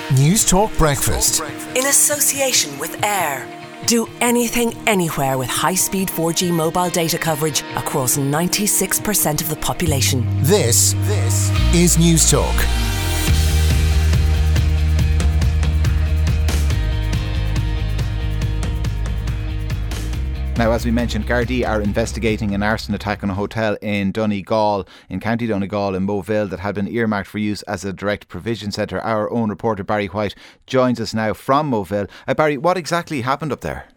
News Talk Breakfast. In association with Air. Do anything, anywhere with high-speed 4G mobile data coverage across 96% of the population. This is News Talk. Now, as we mentioned, Gardaí are investigating an arson attack on a hotel in Donegal, in County Donegal in Moville, that had been earmarked for use as a direct provision centre. Our own reporter Barry White joins us now from Moville. Barry, what exactly happened up there?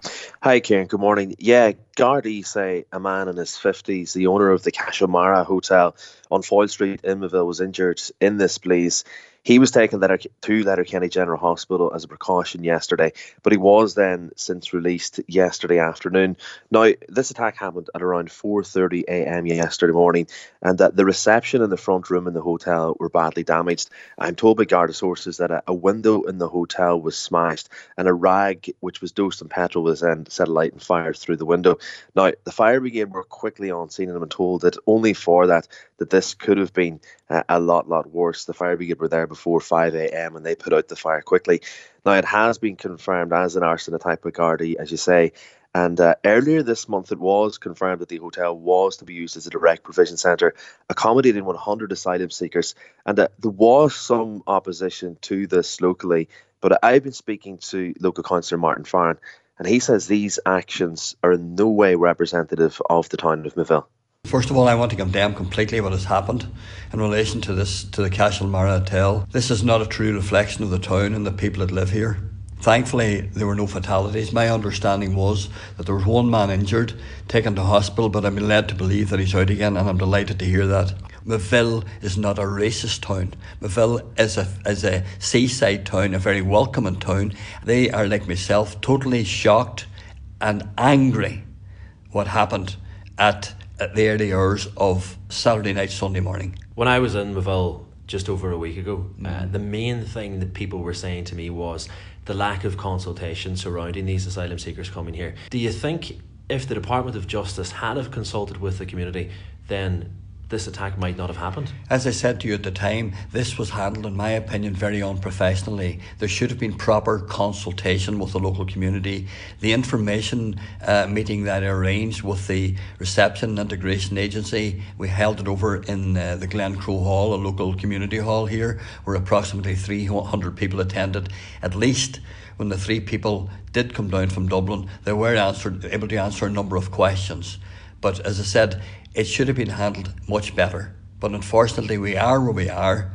Hi Kieran, good morning. Yeah, Gardaí say a man in his 50s, the owner of the Cashomara Hotel on Foyle Street in Moville, was injured in this blaze. He was taken to Letterkenny General Hospital as a precaution yesterday, but he was then since released yesterday afternoon. Now, this attack happened at around 4:30 a.m. yesterday morning, and that the reception and the front room in the hotel were badly damaged. I'm told by Garda sources that a window in the hotel was smashed, and a rag which was doused in petrol was then set alight and fired through the window. Now, the fire brigade were quickly on scene, and have been told that only for that this could have been a lot worse. The fire brigade were there before 5 a.m. and they put out the fire quickly. Now, it has been confirmed as an arson attack by Gardaí, as you say, and earlier this month it was confirmed that the hotel was to be used as a direct provision centre, accommodating 100 asylum seekers, and there was some opposition to this locally, but I've been speaking to local councillor Martin Farren, and he says these actions are in no way representative of the town of Moville. First of all, I want to condemn completely what has happened in relation to the Cashomara Hotel. This is not a true reflection of the town and the people that live here. Thankfully, there were no fatalities. My understanding was that there was one man injured, taken to hospital, but I've been led to believe that he's out again, and I'm delighted to hear that. Moville is not a racist town. Moville is a seaside town, a very welcoming town. They are, like myself, totally shocked and angry what happened at the early hours of Saturday night, Sunday morning. When I was in Moville just over a week ago, the main thing that people were saying to me was the lack of consultation surrounding these asylum seekers coming here. Do you think if the Department of Justice had have consulted with the community, then this attack might not have happened? As I said to you at the time, this was handled, in my opinion, very unprofessionally. There should have been proper consultation with the local community. The information meeting that I arranged with the Reception and Integration Agency, we held it over in the Glencroe Hall, a local community hall here, where approximately 300 people attended. At least when the 3 people did come down from Dublin, they were able to answer a number of questions. But as I said, it should have been handled much better. But unfortunately, we are where we are.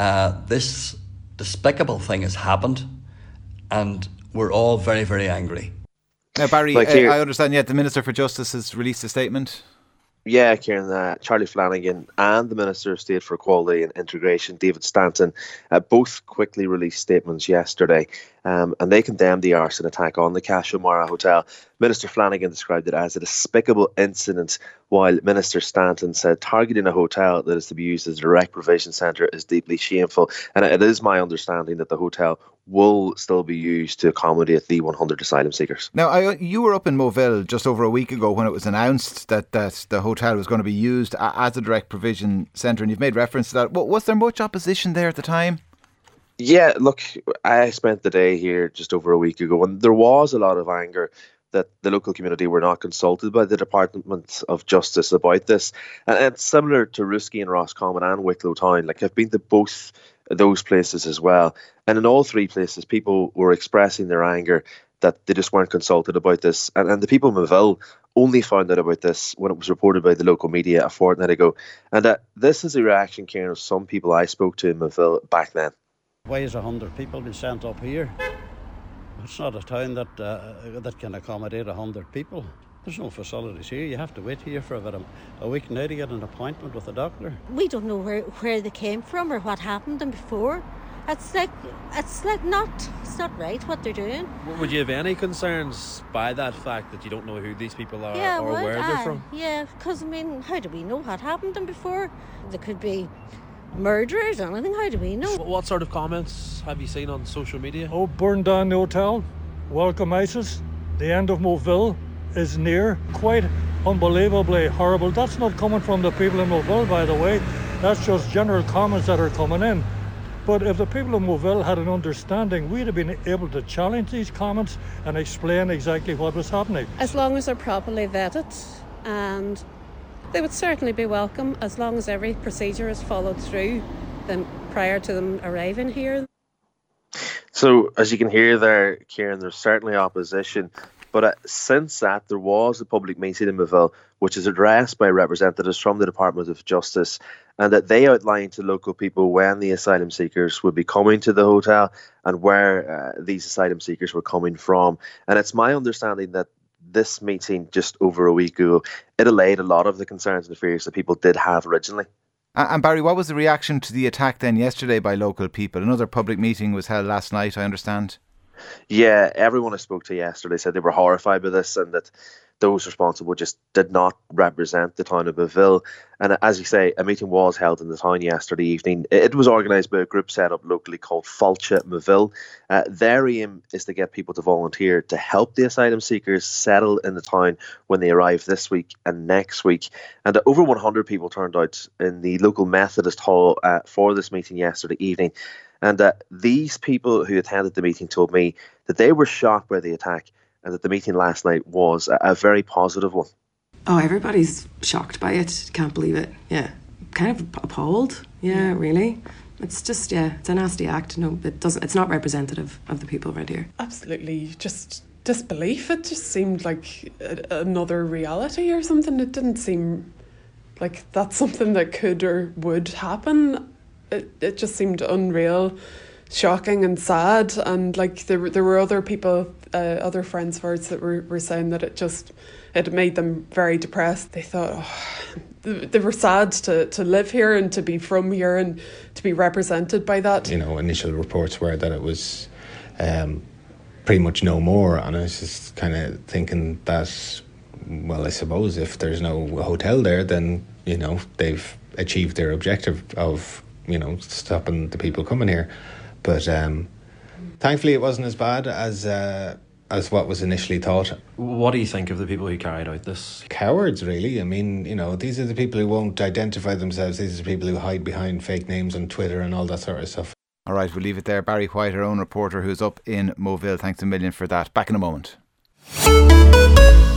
This despicable thing has happened, and we're all very, very angry. Now, Barry, I understand, the Minister for Justice has released a statement. Yeah, Kieran, Charlie Flanagan and the Minister of State for Equality and Integration, David Stanton, both quickly released statements yesterday, and they condemned the arson attack on the Cashomara Hotel. Minister Flanagan described it as a despicable incident, while Minister Stanton said targeting a hotel that is to be used as a direct provision centre is deeply shameful. And it is my understanding that the hotel will still be used to accommodate the 100 asylum seekers. Now, you were up in Moville just over a week ago when it was announced that the hotel was going to be used as a direct provision centre, and you've made reference to that. Was there much opposition there at the time? Yeah, look, I spent the day here just over a week ago, and there was a lot of anger that the local community were not consulted by the Department of Justice about this. And it's similar to Ruski and Roscommon and Wicklow Town. Like, I've been to both those places as well. And in all 3 places, people were expressing their anger that they just weren't consulted about this. And the people in Moville only found out about this when it was reported by the local media a fortnight ago. And this is a reaction, Kieran, of some people I spoke to in Moville back then. Why is 100 people been sent up here? It's not a town that can accommodate 100 people. There's no facilities here. You have to wait here for about a week now to get an appointment with a doctor. We don't know where they came from or what happened to them before. It's not right what they're doing. Would you have any concerns by that fact that you don't know who these people are or where they're from? Yeah, because how do we know what happened to them before? There could be murderers or anything. How do we know? What sort of comments have you seen on social media? Oh, burn down the hotel, welcome ISIS, the end of Moville is near. Quite unbelievably horrible. That's not coming from the people in Moville, by the way. That's just general comments that are coming in. But if the people of Moville had an understanding, we'd have been able to challenge these comments and explain exactly what was happening. As long as they're properly vetted, and they would certainly be welcome as long as every procedure is followed through them prior to them arriving here. So, as you can hear there, Kieran, there's certainly opposition. But since that, there was a public meeting in Moville, which is addressed by representatives from the Department of Justice, and that they outlined to local people when the asylum seekers would be coming to the hotel and where these asylum seekers were coming from. And it's my understanding that this meeting just over a week ago, it allayed a lot of the concerns and fears that people did have originally. And Barry, what was the reaction to the attack then yesterday by local people? Another public meeting was held last night, I understand. Yeah, everyone I spoke to yesterday said they were horrified by this and that those responsible just did not represent the town of Moville. And as you say, a meeting was held in the town yesterday evening. It was organised by a group set up locally called Fáilte Moville. Their aim is to get people to volunteer to help the asylum seekers settle in the town when they arrive this week and next week. And over 100 people turned out in the local Methodist hall for this meeting yesterday evening. And these people who attended the meeting told me that they were shocked by the attack and that the meeting last night was a very positive one. Oh, everybody's shocked by it. Can't believe it. Yeah. Kind of appalled. Yeah, really. It's just, it's a nasty act. No, it's not representative of the people around here. Absolutely. Just disbelief. It just seemed like another reality or something. It didn't seem like that's something that could or would happen. It just seemed unreal, shocking and sad. And like there were other people, other friends of ours that were saying that it made them very depressed. They thought, they were sad to live here and to be from here and to be represented by that. You know, initial reports were that it was pretty much no more. And I was just kind of thinking that, well, I suppose if there's no hotel there, then, you know, they've achieved their objective of, you know, stopping the people coming here. But thankfully it wasn't as bad as what was initially thought. What do you think of the people who carried out this? Cowards, really. I mean, you know, these are the people who won't identify themselves. These are the people who hide behind fake names on Twitter and all that sort of stuff. All right, we'll leave it there. Barry White, our own reporter who's up in Moville. Thanks a million for that. Back in a moment.